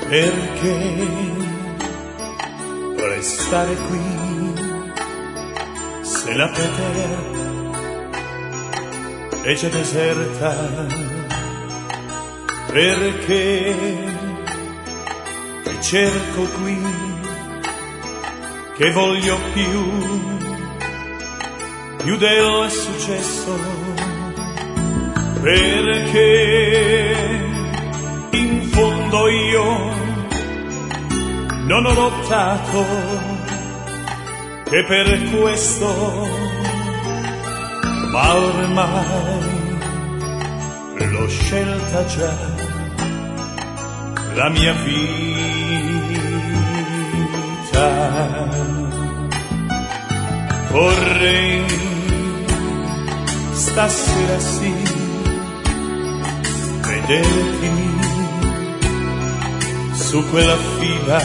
Perché restare qui se la terra è già deserta? Perché ti cerco qui, che voglio più del successo? Perché in fondo io non ho lottato, che per questo, ma ormai l'ho scelta già, la mia vita. Vorrei stasera sì vederti su quella fila,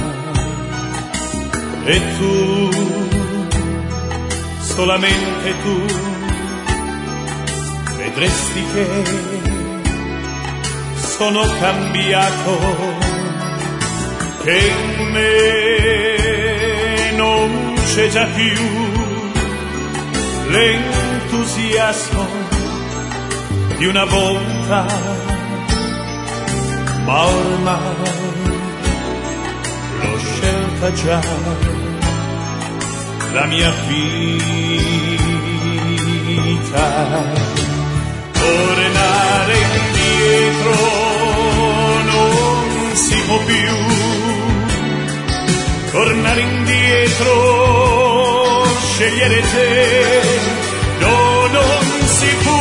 e tu, solamente tu, vedresti che sono cambiato, che in me non c'è già più l'entusiasmo di una volta, ma ormai l'ho scelta già, la mia vita. Tornare indietro non si può più, tornare indietro, scegliere te, no, non si può.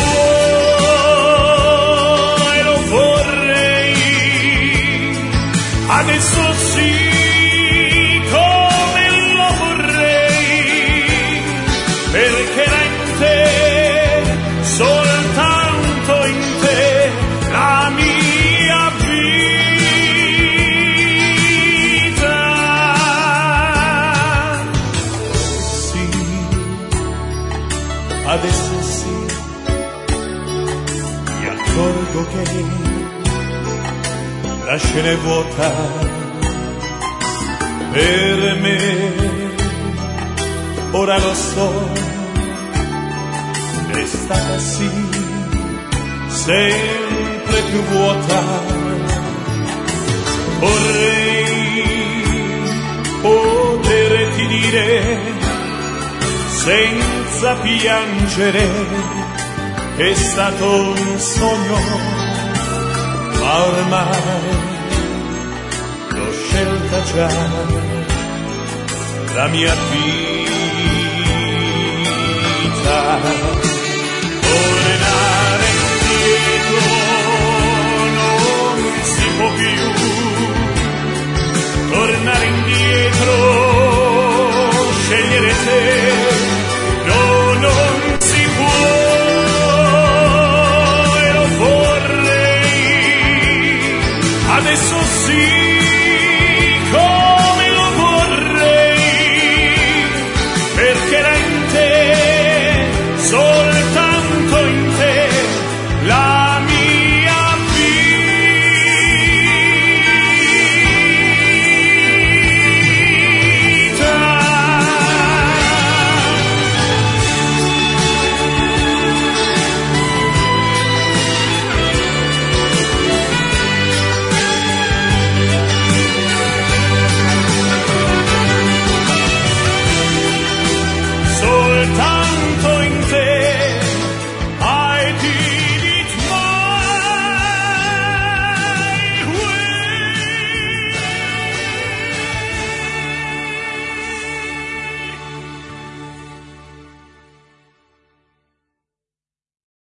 Adesso sì, come lo vorrei, perché era in te, soltanto in te, la mia vita. Sì, adesso sì, mi accorgo che la scena è vuota per me, ora lo so, è stata sì sempre più vuota. Vorrei poterti dire senza piangere che è stato un sogno, ma ormai l'ho scelta già, la mia vita.